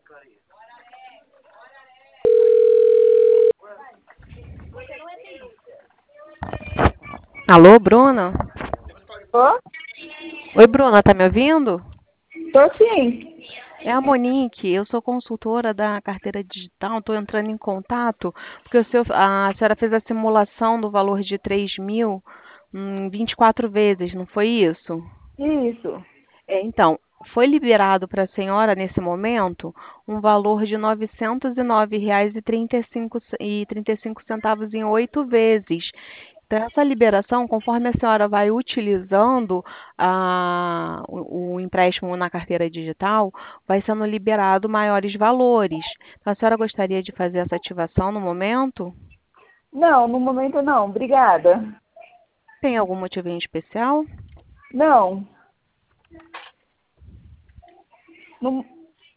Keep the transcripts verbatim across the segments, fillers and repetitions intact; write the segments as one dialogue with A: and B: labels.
A: Alô, Bruna?
B: Tô?
A: Oi, Bruna, tá me ouvindo?
B: Tô sim.
A: É a Monique, eu sou consultora da carteira digital, estou entrando em contato, porque o seu, a senhora fez a simulação do valor de três mil em vinte e quatro vezes, não foi isso?
B: Isso.
A: É, então, foi liberado para a senhora, nesse momento, um valor de novecentos e nove reais e trinta e cinco ce- e trinta e cinco centavos em oito vezes. Então, essa liberação, conforme a senhora vai utilizando a- o, o empréstimo na carteira digital, vai sendo liberado maiores valores. Então, a senhora gostaria de fazer essa ativação no momento?
B: Não, no momento não. Obrigada.
A: Tem algum motivo em especial?
B: Não. No...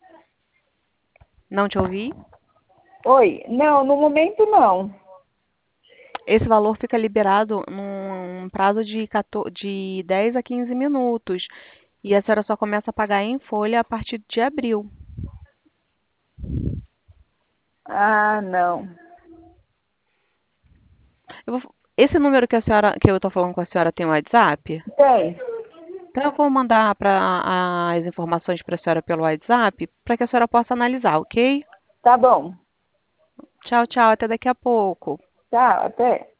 A: Não te ouvi?
B: Oi. Não, no momento não.
A: Esse valor fica liberado num prazo de, quatorze, de dez a quinze minutos. E a senhora só começa a pagar em folha a partir de abril.
B: Ah, não.
A: Eu vou- esse número que a senhora, que eu estou falando com a senhora tem um WhatsApp?
B: Tem.
A: Então eu vou mandar pra, as informações para a senhora pelo WhatsApp para que a senhora possa analisar, ok?
B: Tá bom.
A: Tchau, tchau, até daqui a pouco.
B: Tá, até.